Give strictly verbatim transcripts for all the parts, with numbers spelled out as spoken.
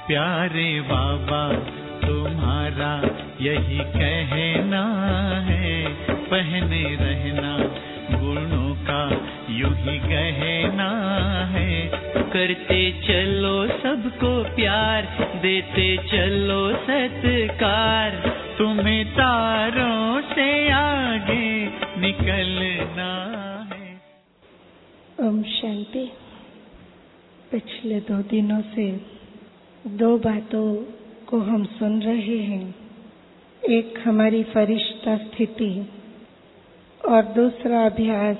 प्यारे बाबा तुम्हारा यही कहना है, पहने रहना गुणों का यूं ही गहना है। करते चलो सबको प्यार, देते चलो सत्कार, तुम्हें तारों से आगे निकलना है। ओम शांति। पिछले दो दिनों से दो बातों को हम सुन रहे हैं। एक हमारी फरिश्ता स्थिति और दूसरा अभ्यास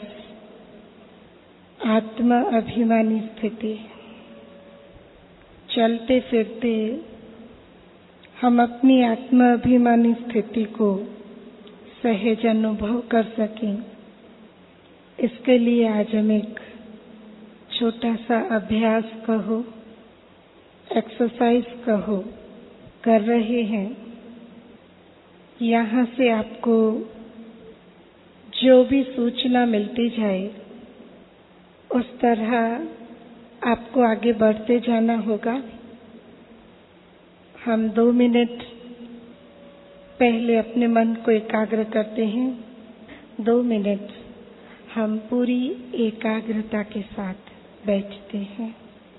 आत्मा अभिमानी स्थिति। चलते फिरते हम अपनी आत्मा अभिमानी स्थिति को सहज अनुभव कर सकें, इसके लिए आज हम एक छोटा सा अभ्यास कहो, एक्सरसाइज कहो, कर रहे हैं। यहाँ से आपको जो भी सूचना मिलती जाए उस तरह आपको आगे बढ़ते जाना होगा। हम दो मिनट पहले अपने मन को एकाग्र करते हैं। दो मिनट हम पूरी एकाग्रता के साथ बैठते हैं।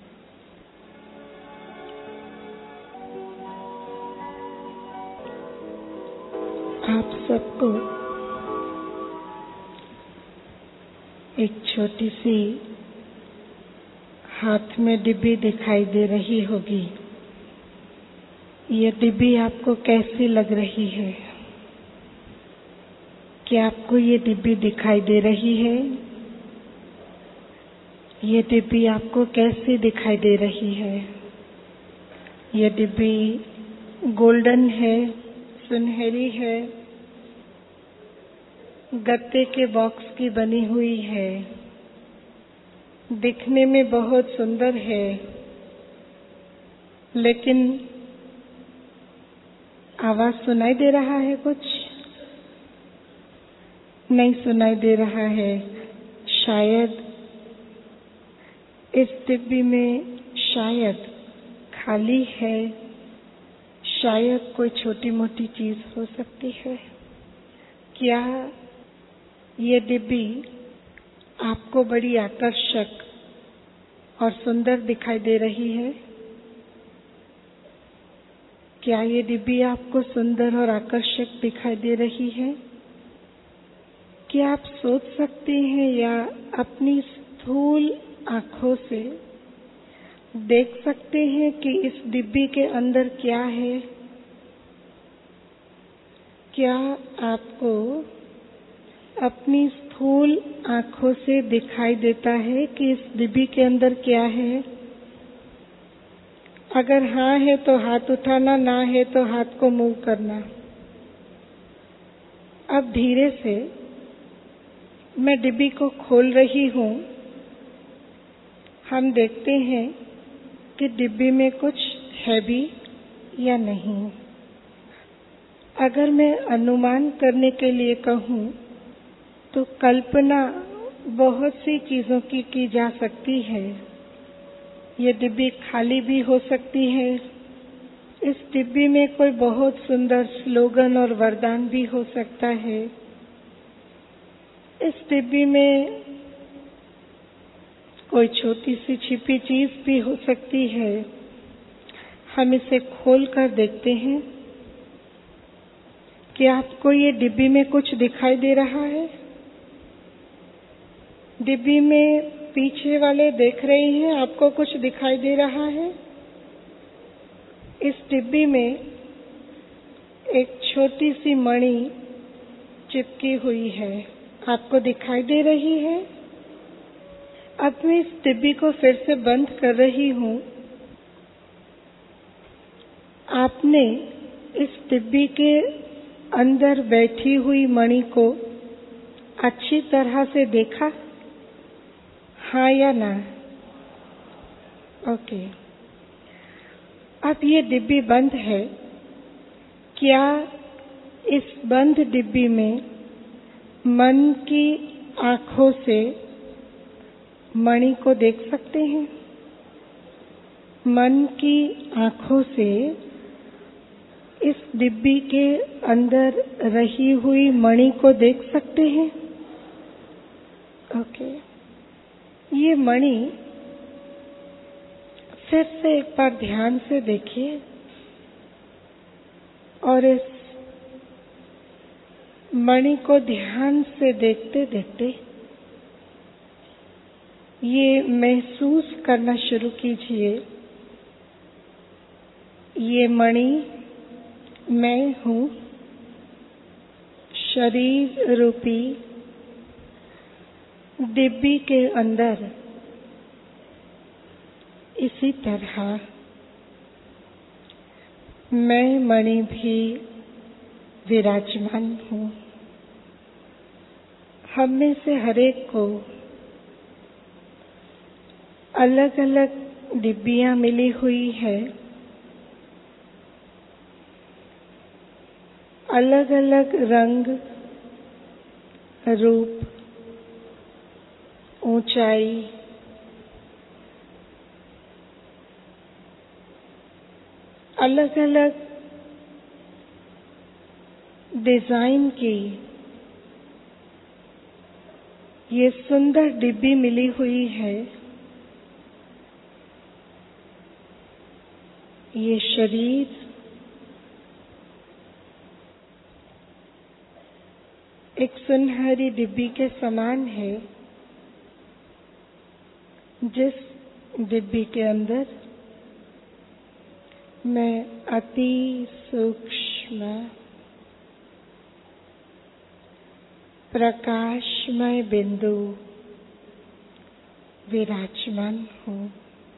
आप सबको एक छोटी सी हाथ में डिब्बी दिखाई दे रही होगी। ये डिब्बी आपको कैसी लग रही है? क्या आपको ये डिब्बी दिखाई दे रही है? ये डिब्बी आपको कैसी दिखाई दे रही है? ये डिब्बी गोल्डन है, सुनहरी है, गत्ते के बॉक्स की बनी हुई है, दिखने में बहुत सुंदर है, लेकिन आवाज सुनाई दे रहा है? कुछ नहीं सुनाई दे रहा है। शायद इस डिब्बी में शायद खाली है, शायद कोई छोटी मोटी चीज हो सकती है। क्या ये डिब्बी आपको बड़ी आकर्षक और सुंदर दिखाई दे रही है? क्या ये डिब्बी आपको सुंदर और आकर्षक दिखाई दे रही है? क्या आप सोच सकते हैं या अपनी स्थूल आंखों से देख सकते हैं कि इस डिब्बी के अंदर क्या है? क्या आपको अपनी स्थूल आंखों से दिखाई देता है कि इस डिब्बी के अंदर क्या है? अगर हाँ है तो हाथ उठाना, ना है तो हाथ को मूव करना। अब धीरे से मैं डिब्बी को खोल रही हूँ। हम देखते हैं कि डिब्बी में कुछ है भी या नहीं। अगर मैं अनुमान करने के लिए कहूँ तो कल्पना बहुत सी चीजों की की जा सकती है। ये डिब्बी खाली भी हो सकती है। इस डिब्बी में कोई बहुत सुंदर स्लोगन और वरदान भी हो सकता है। इस डिब्बी में कोई छोटी सी छिपी चीज भी हो सकती है। हम इसे खोल कर देखते हैं। क्या आपको ये डिब्बी में कुछ दिखाई दे रहा है? डिब्बी में पीछे वाले देख रहे हैं, आपको कुछ दिखाई दे रहा है? इस डिब्बी में एक छोटी सी मणि चिपकी हुई है, आपको दिखाई दे रही है? अब मैं इस डिब्बी को फिर से बंद कर रही हूँ। आपने इस डिब्बी के अंदर बैठी हुई मणि को अच्छी तरह से देखा? हाँ या ना? ओके। अब ये डिब्बी बंद है। क्या इस बंद डिब्बी में मन की आंखों से मणि को देख सकते हैं? मन की आंखों से इस डिब्बी के अंदर रही हुई मणि को देख सकते हैं? ओके। ये मणि फिर से एक बार ध्यान से देखिए और इस मणि को ध्यान से देखते देखते ये महसूस करना शुरू कीजिए, ये मणि मैं हूँ, शरीर रूपी डिब्बी के अंदर। इसी तरह मैं मणि भी विराजमान हूँ। हम में से हरेक को अलग अलग डिब्बियाँ मिली हुई है, अलग अलग रंग, रूप, ऊंचाई, अलग अलग डिजाइन की ये सुंदर डिब्बी मिली हुई है। ये शरीर एक सुनहरी डिब्बी के समान है, जिस डिब्बी के अंदर मैं अति सूक्ष्म प्रकाशमय बिंदु विराजमान हूँ।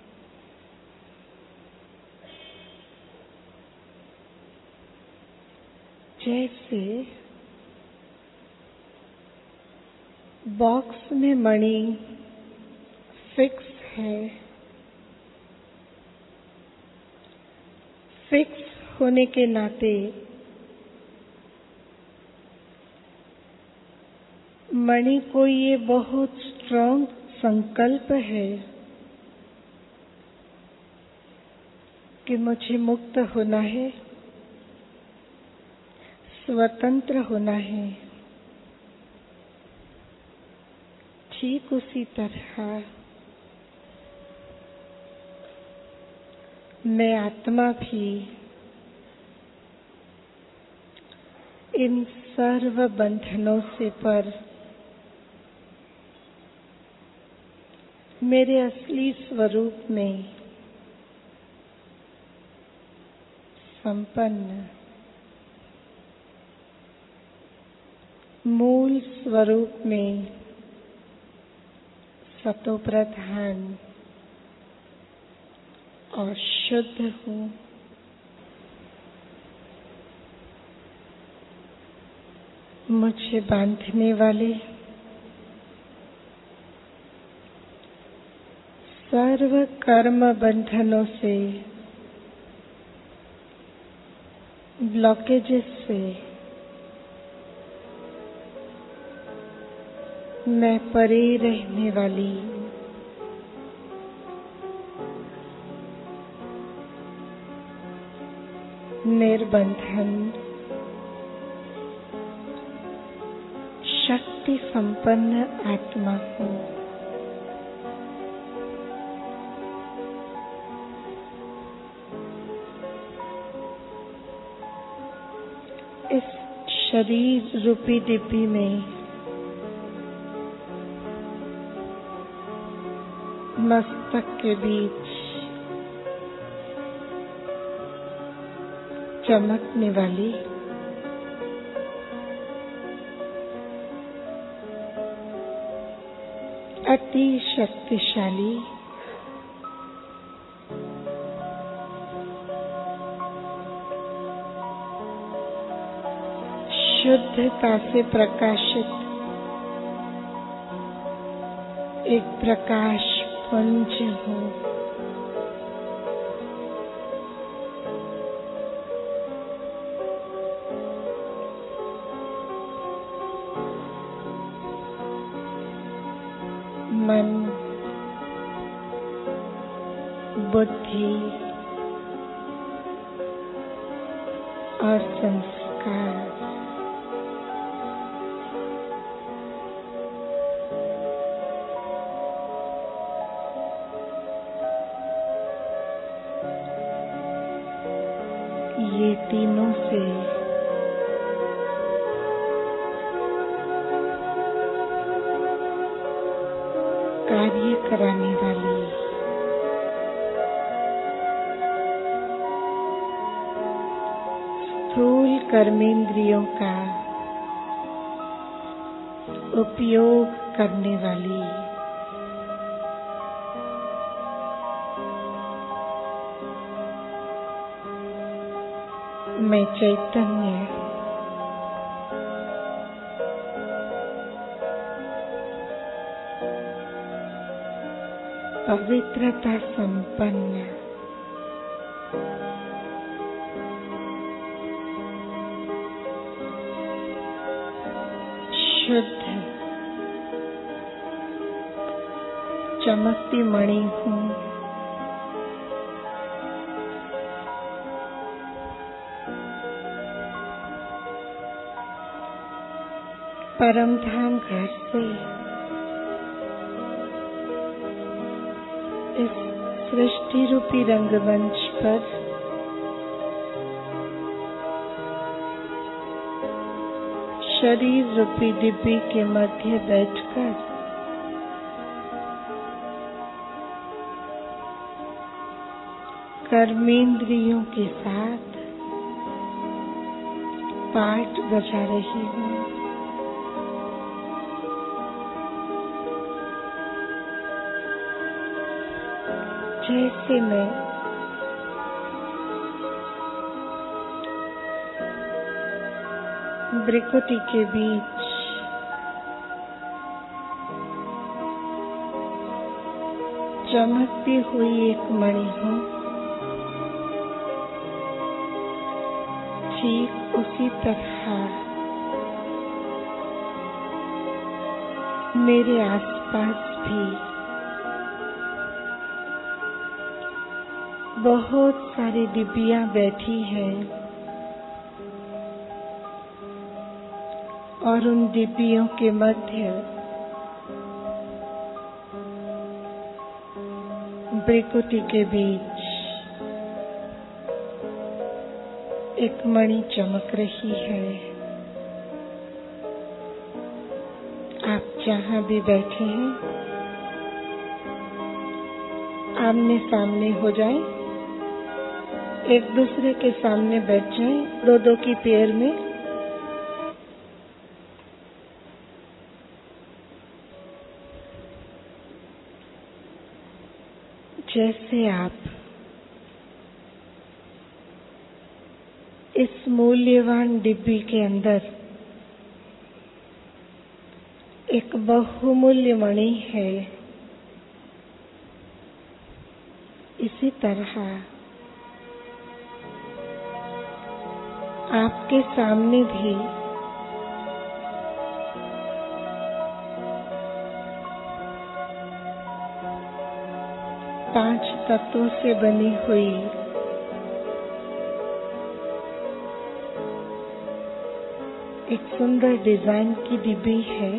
जैसे बॉक्स में मणि फिक्स है, फिक्स होने के नाते मणि को ये बहुत स्ट्रॉन्ग संकल्प है कि मुझे मुक्त होना है, स्वतंत्र होना है। ठीक उसी तरह मैं आत्मा भी इन सर्व बंधनों से पर मेरे असली स्वरूप में संपन्न मूल स्वरूप में सतोप्रधान और शुद्ध हूँ। मुझे बांधने वाले सर्व कर्म बंधनों से, ब्लॉकेजेस से मैं परे रहने वाली निर्बंधन शक्ति संपन्न आत्मा हूँ। इस शरीर रूपी डिब्बी में मस्तक के बीच चमकने वाली अति शक्तिशाली शुद्धता से प्रकाशित एक प्रकाश पुंज हूँ। मन, बुद्धि और संस्कार ये तीनों से कार्य कराने वाली स्थूल कर्मेंद्रियों का उपयोग करने वाली मैं चैतन्य पवित्रता संपन्न शुद्ध चमकती मणि हूँ। परमधाम घर से इस सृष्टि रूपी रंगमंच पर शरीर रूपी डिब्बी के मध्य बैठकर कर्मेंद्रियों के साथ पाठ बजा रही हूँ। जैसे मैं भ्रिकुटी के बीच चमकती हुई एक मणि हूँ, ठीक उसी तरह मेरे आसपास भी बहुत सारी डिब्बियां बैठी हैं और उन डिब्बियों के मध्य भ्रिकुटी के बीच एक मणि चमक रही है। आप जहाँ भी बैठे हैं आमने सामने हो जाएं, एक दूसरे के सामने बैठ जाएं, दो दो की पेयर में। जैसे आप इस मूल्यवान डिब्बी के अंदर एक बहुमूल्य मणि है, इसी तरह आपके सामने भी पांच तत्वों से बनी हुई एक सुंदर डिजाइन की डिब्बी है।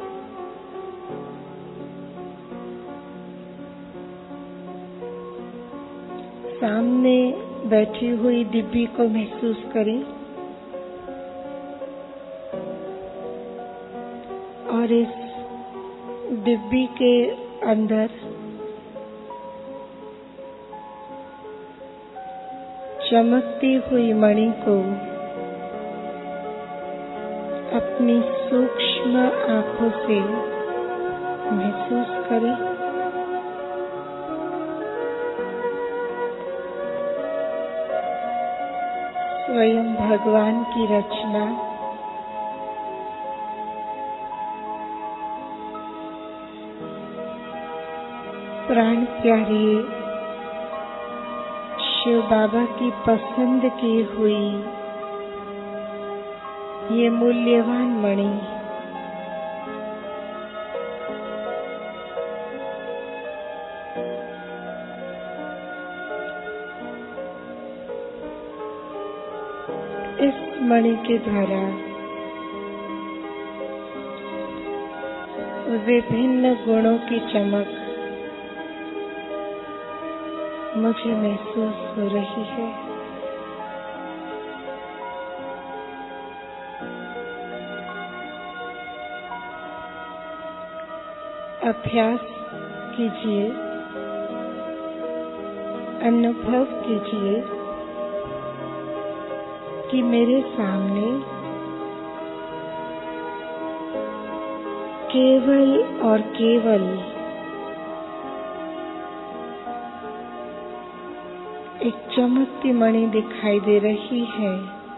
सामने बैठी हुई डिब्बी को महसूस करें और इस डिब्बी के अंदर चमकती हुई मणि को अपनी सूक्ष्म आंखों से महसूस करें। स्वयं भगवान की रचना प्राण प्यारी शिव बाबा की पसंद की हुई ये मूल्यवान मणि इस मणि के द्वारा विभिन्न गुणों की चमक मुझे महसूस हो रही है। अभ्यास कीजिए, अनुभव कीजिए कि मेरे सामने केवल और केवल एक चमकती मणि दिखाई दे रही है।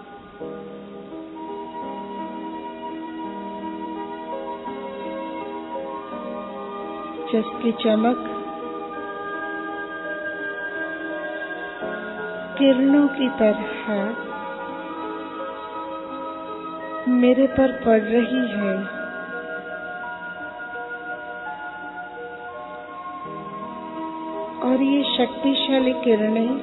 जिसकी चमक किरणों की तरह मेरे पर पड़ रही है। और ये शक्तिशाली किरणें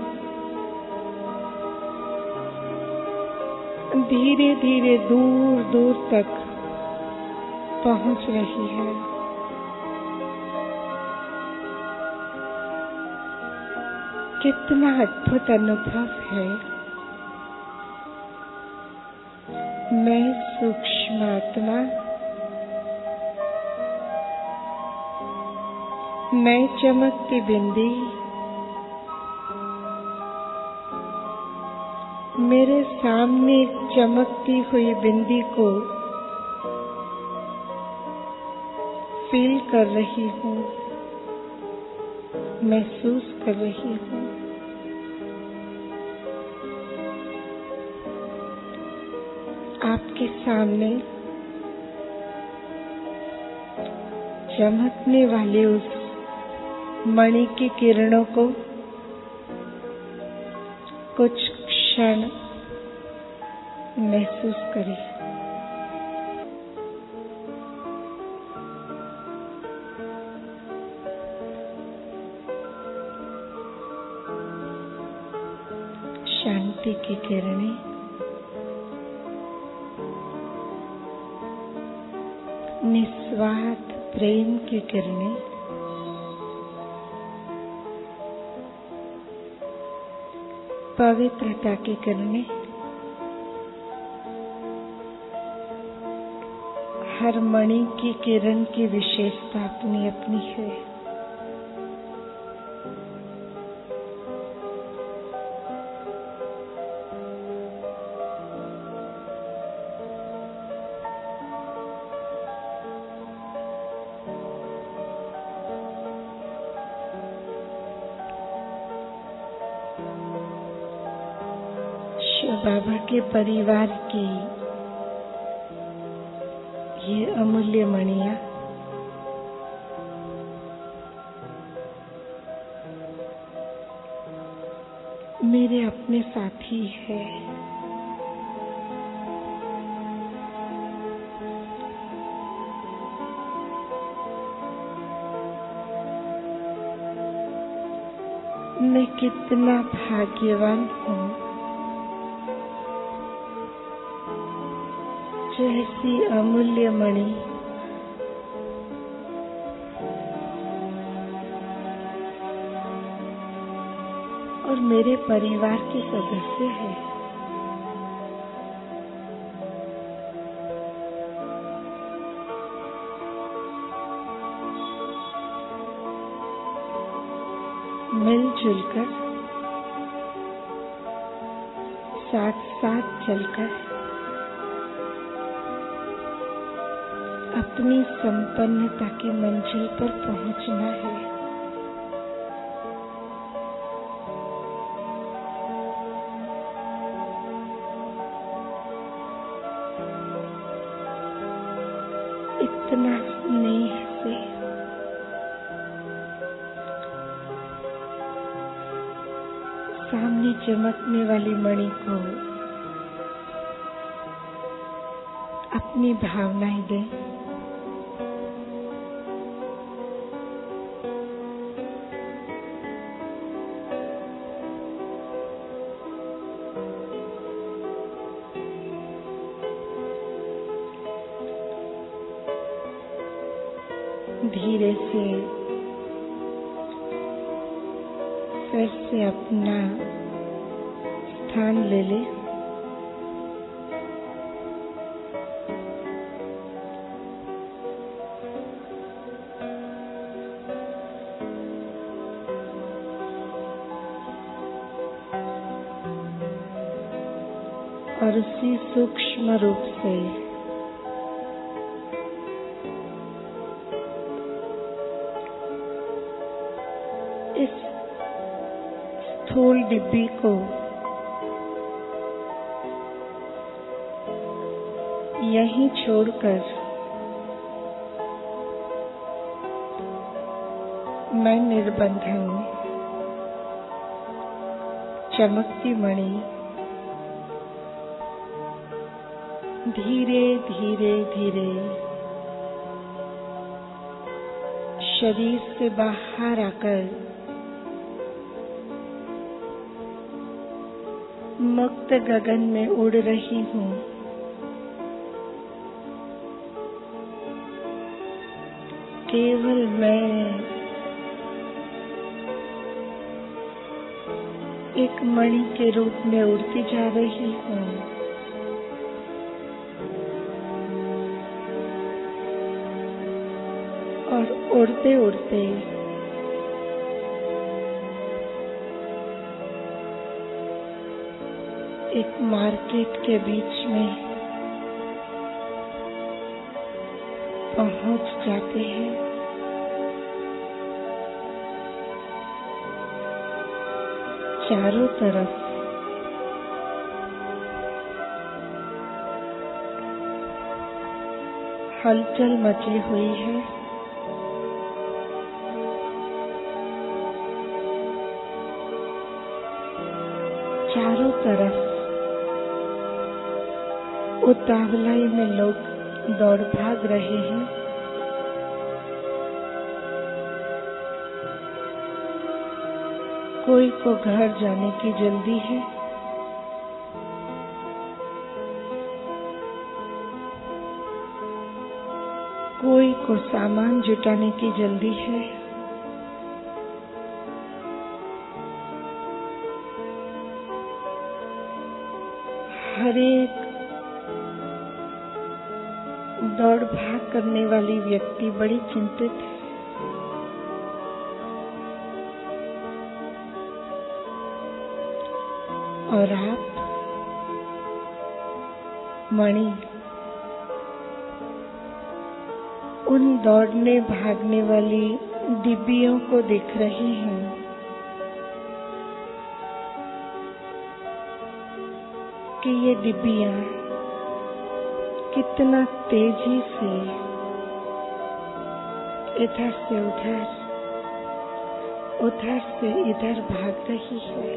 धीरे धीरे दूर दूर तक पहुंच रही है। कितना अद्भुत अनुभव है। मैं सूक्ष्म आत्मा, मैं चमकती बिंदी, मेरे सामने चमकती हुई बिंदी को फील कर रही हूँ, महसूस कर रही हूँ। आपके सामने चमकने वाले उस मणि की किरणों को कुछ क्षण महसूस करें। शांति की किरणें निस्वार्थ प्रेम की किरणें पवित्रता की किरणें हर मणि की किरण की विशेषता अपनी अपनी है। शिव बाबा के परिवार की ये अमूल्य मणियां मेरे अपने साथी है। मैं कितना भाग्यवान हूँ जो ऐसी अमूल्य मणि और मेरे परिवार के सदस्य है। मिलजुल कर साथ साथ चलकर अपनी संपन्नता की मंजिल पर पहुंचना है। इतना स्नेह से सामने चमकने वाली मणि को अपनी भावनाएं दें। धीरे से फिर से अपना स्थान ले ले। और उसी सूक्ष्म रूप से इस स्थूल डिब्बी को यहीं छोड़कर मैं निर्बंधन चमकती मणि धीरे धीरे धीरे शरीर से बाहर आकर मुक्त गगन में उड़ रही हूँ। केवल मैं एक मणि के रूप में उड़ती जा रही हूँ। और उड़ते उड़ते एक मार्केट के बीच में पहुंच जाते हैं। चारों तरफ हलचल मची हुई है। चारों तरफ उतावलाई में लोग दौड़ भाग रहे हैं। कोई को घर जाने की जल्दी है, कोई को सामान जुटाने की जल्दी है, हर एक दौड़ भाग करने वाली व्यक्ति बड़ी चिंतित है। और आप मणि उन दौड़ने भागने वाली डिब्बियों को देख रही हैं। कि ये डिब्बियां कितना तेजी से इधर से उधर, उधर से इधर भाग रही है।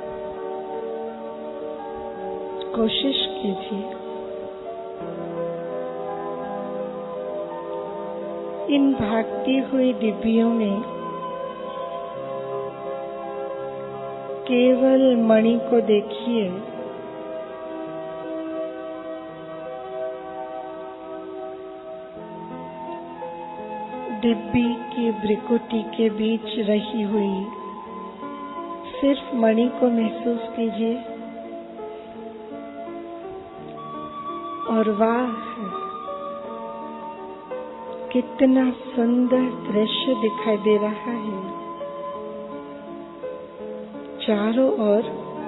कोशिश कीजिए इन भागती हुई डिब्बियों में केवल मणि को देखिए। डिब्बी की भ्रिकुटी के बीच रही हुई सिर्फ मणि को महसूस कीजिए। और वाह, कितना सुंदर दृश्य दिखाई दे रहा है। चारों ओर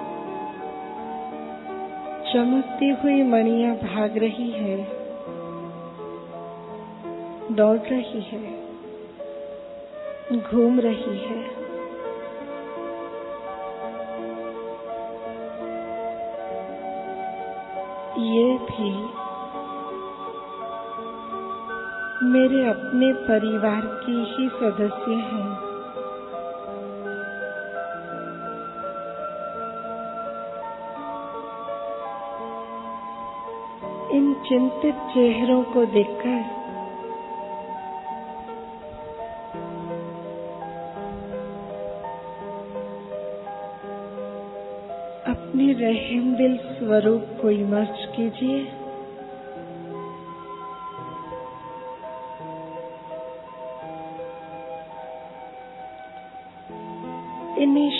चमकती हुई मणियां भाग रही है, दौड़ रही है, घूम रही है। ये भी मेरे अपने परिवार की ही सदस्य हैं। इन चिंतित चेहरों को देखकर अपने रहमदिल स्वरूप को इमर्ज कीजिए।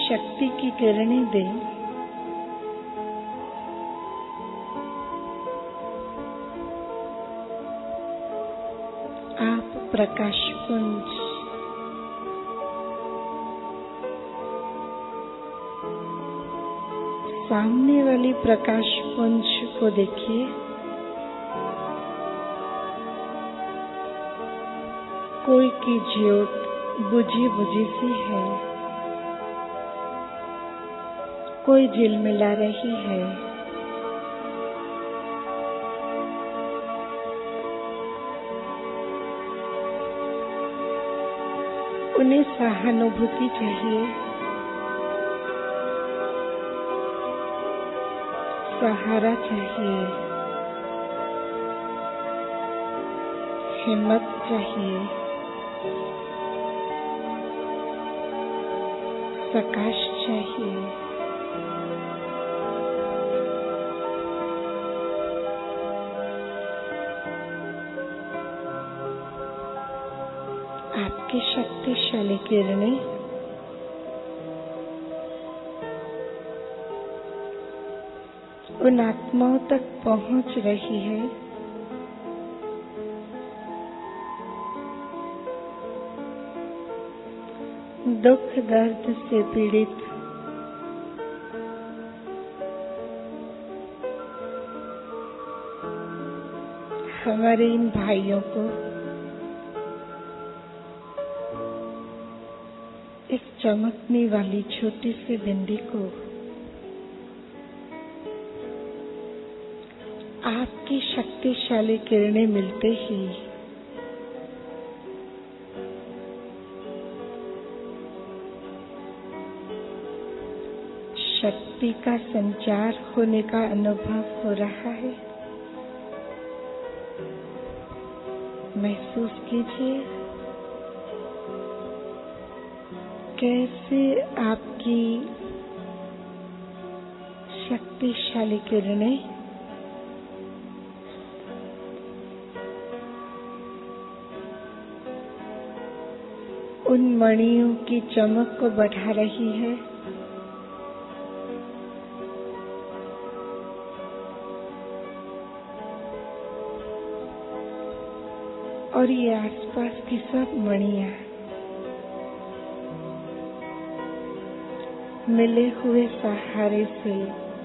शक्ति की किरणें दें। आप प्रकाश पुंज, सामने वाली प्रकाश पुंज को देखिए। कोई की ज्योत बुझी बुझी सी है, कोई झिलमिला रही है। उन्हें सहानुभूति चाहिए, सहारा चाहिए, हिम्मत चाहिए, प्रकाश चाहिए। आपकी शक्तिशाली किरणें उन आत्माओं तक पहुंच रही है दुख दर्द से पीड़ित, हमारे इन भाइयों को इस चमकने वाली छोटी सी बिंदी को आपकी शक्तिशाली किरणें मिलते ही शक्ति का संचार होने का अनुभव हो रहा है। महसूस कीजिए कैसे आपकी शक्तिशाली किरणें उन मणियों की चमक को बढ़ा रही है। और ये आसपास की सब मणियां मिले हुए सहारे से,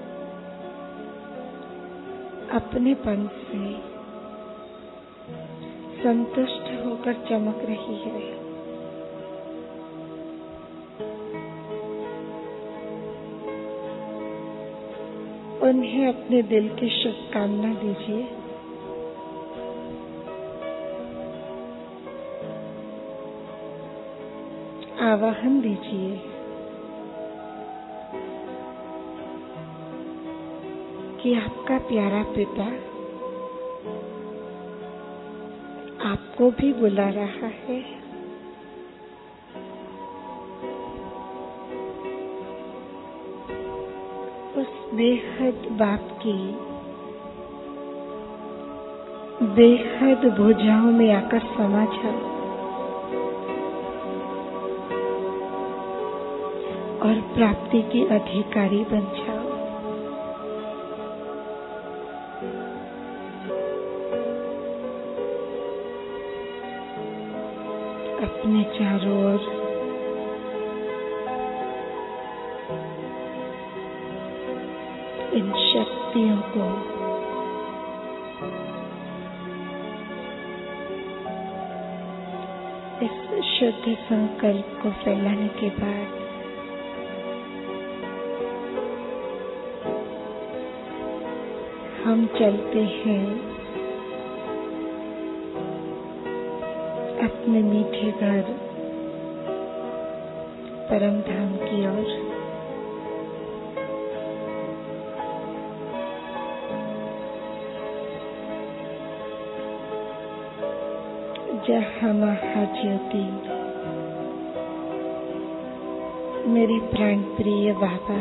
अपनेपन से संतुष्ट होकर चमक रही है। उन्हें अपने दिल की शुभकामना दीजिए। आवाहन दीजिए कि आपका प्यारा पिता आपको भी बुला रहा है। उस बेहद बाप की बेहद भुजाओं में आकर समा जाओ और प्राप्ति की अधिकारी बन जाओ। अपने चारों ओर इन शक्तियों को इस शुद्ध संकल्प को फैलाने के बाद हम चलते हैं अपने मीठे घर परम धाम की ओर। जहाँ महाज्योति मेरे प्राण प्रिय बाबा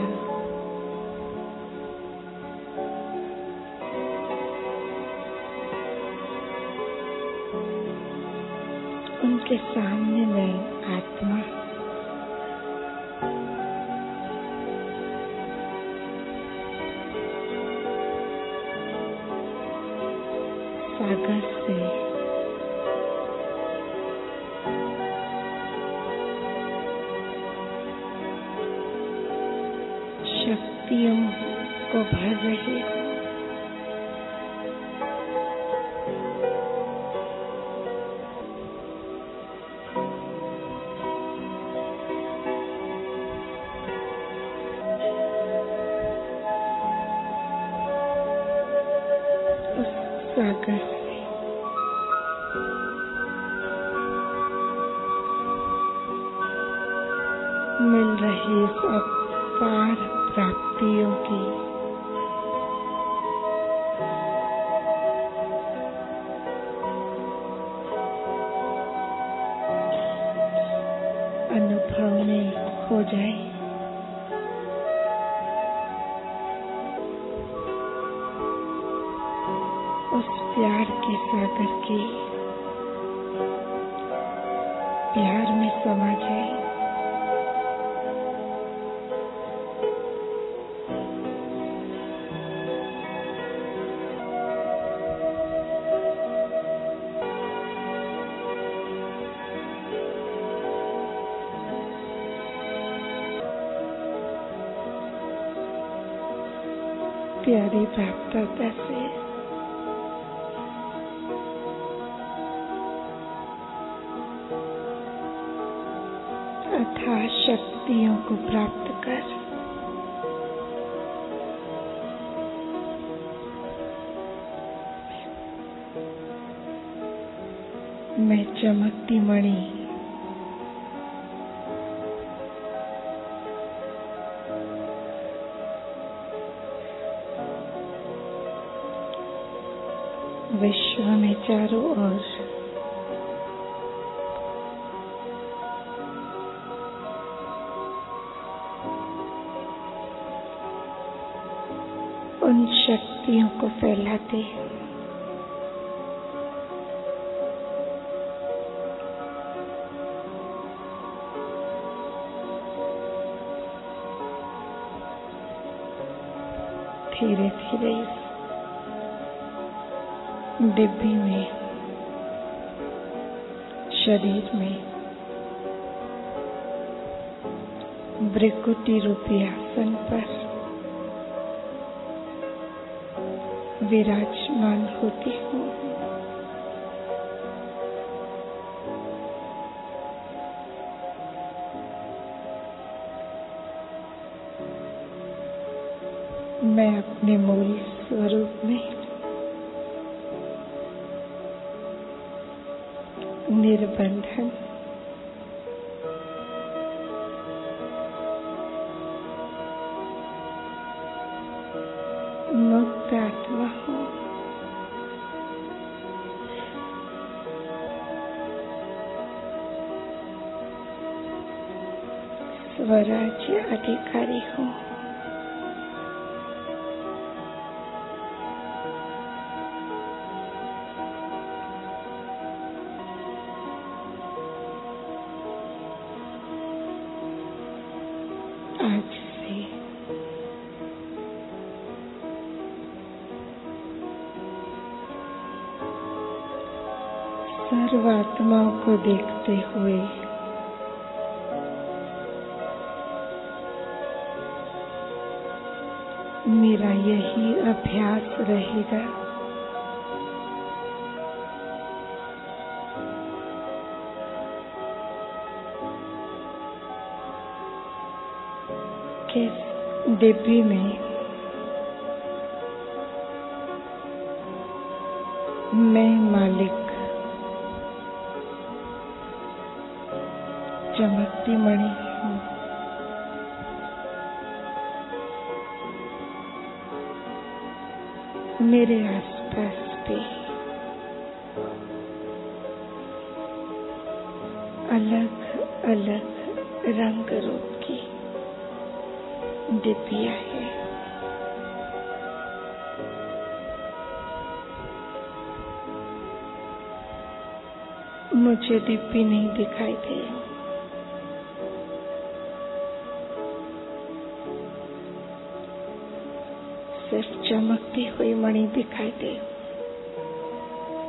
उनके सामने मैं आत्मा सागर से शक्तियों को भर रहे हो। सागर से मिल रही इस अपार प्राप्तियों की अनुभव में खो जाए। प्यार के सागर के प्यार में समा जाए। प्यारी प्राप्तता से अथाह शक्तियों को प्राप्त कर मैं चमकती मणि विश्व में चारों ओर उन शक्तियों को फैलाते धीरे धीरे इस डिब्बी में शरीर में भृकुटी रूपी आसन पर विराजमान होती हूँ। मैं अपने मूल स्वरूप में निर्बंधन मुक्त आत्मा हूँ। स्वराज्य अधिकारी हूँ। आज से सर्वात्माओं को देखते हुए मेरा यही अभ्यास रहेगा कि डिब्बी में मैं मालिक चमकती मणि हूँ। मेरे आसपास भी अलग अलग रंग रूप की डिब्बियाँ हैं। मुझे डिब्बी नहीं दिखाई दे, सिर्फ चमकती हुई मणि दिखाई दे।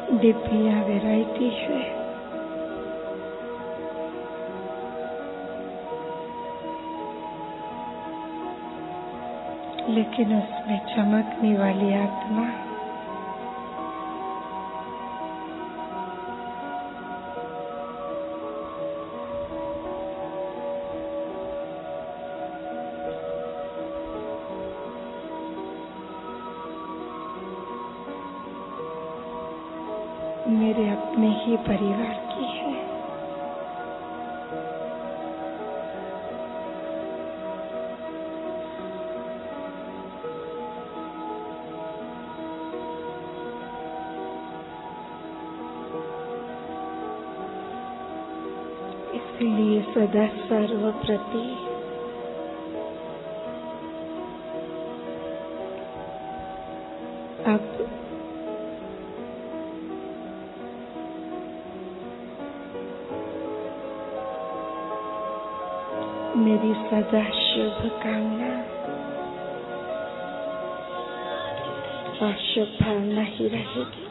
डिब्बियां वैरायटी है, लेकिन उसमें चमकने वाली आत्मा मेरे अपने ही परिवार की है। इसलिए सदा सर्वप्रति अब मेरी सदा शुभकामना और शुभ भावना ही रहेगी।